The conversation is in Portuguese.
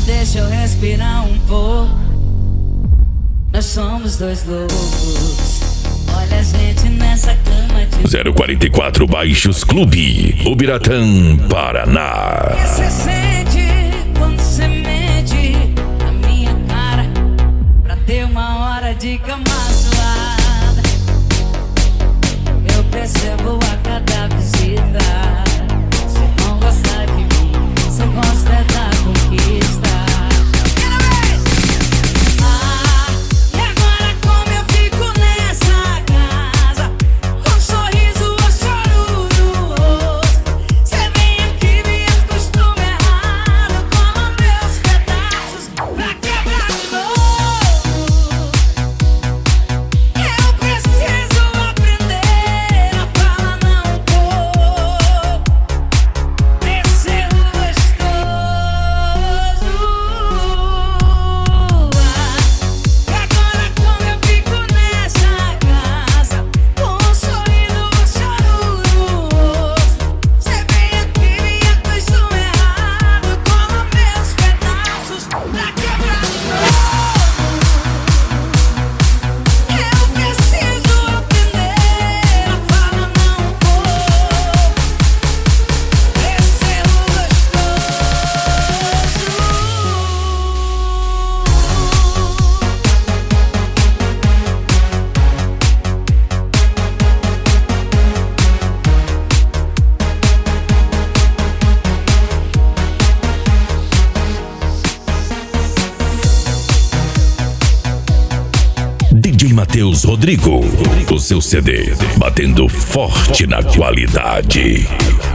deixa eu respirar um pouco. Nós somos dois loucos. Olha a gente nessa cama de 044 Baixos Clube, Ubiratã, Paraná. que cê sente quando cê mente na minha cara pra ter uma hora de cama suada. Eu percebo a cada visita. Cê não gosta de mim, só gosta da conquista. E agora como eu fico nessa casa, com um sorriso ou choro no rosto. Cê vem aqui, me acostuma errado, toma meus pedaços pra quebrar de novo. Eu preciso aprender a falar não vou. Descer o gostoso. E agora como eu fico nessa casa, com um sorriso ou choro no rosto. Cê vem aqui, me acostuma errado, toma meus pedaços pra quebrar de novo. Eu preciso aprender a falar não vou. Descer o gostoso. DJ Matheus Rodrigo, o seu CD, batendo forte na qualidade.